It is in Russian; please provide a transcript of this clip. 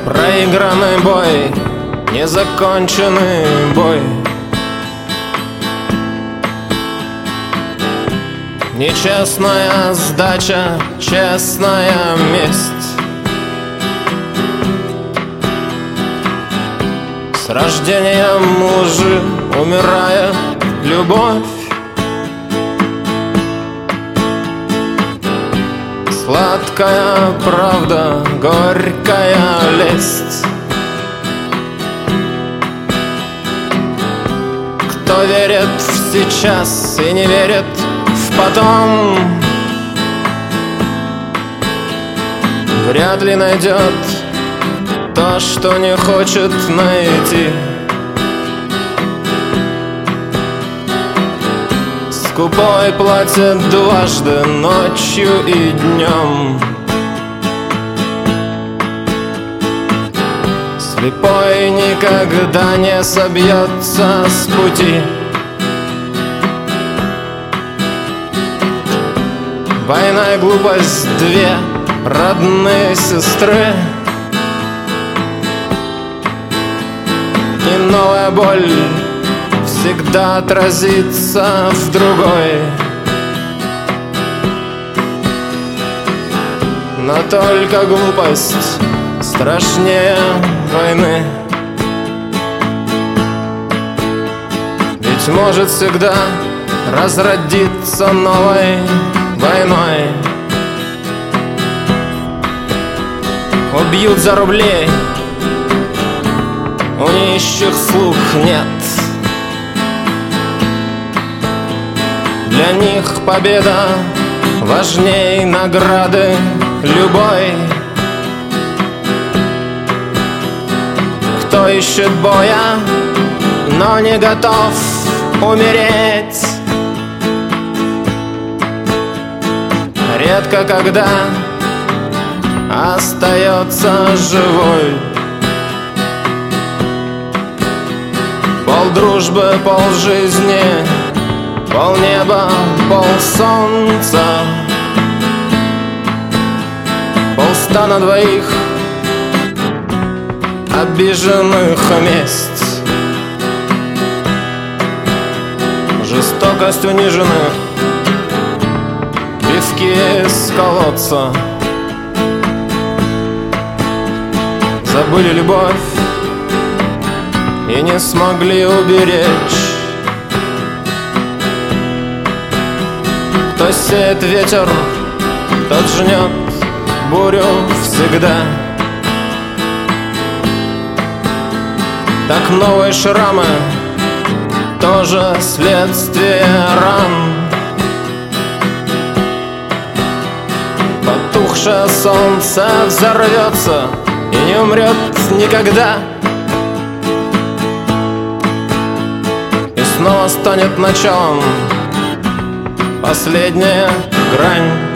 Проигранный бой, незаконченный бой. Нечестная сдача, честная месть. С рождением лжи умирает любовь. Сладкая правда, горькая лесть. Кто верит в сейчас и не верит в потом, вряд ли найдет то, что не хочет найти. Скупой платит дважды, ночью и днем. Слепой никогда не собьется с пути. Война и глупость — две родные сестры. И новая боль всегда отразится в другой. Но только глупость страшнее войны. Ведь может всегда разродиться новой войной. Убьют за рублей, у нищих слух нет. Для них победа важней награды любой. Кто ищет боя, но не готов умереть, редко когда остается живой. Пол дружбы, пол жизни, пол неба, пол солнца, полста на двоих, обиженных месть. Жестокость униженных, пивки из колодца. Забыли любовь и не смогли уберечь. Кто сеет ветер, тот жнет бурю всегда. Так новые шрамы тоже следствие ран. Потухшее солнце взорвется и не умрет никогда. И снова станет началом последняя грань.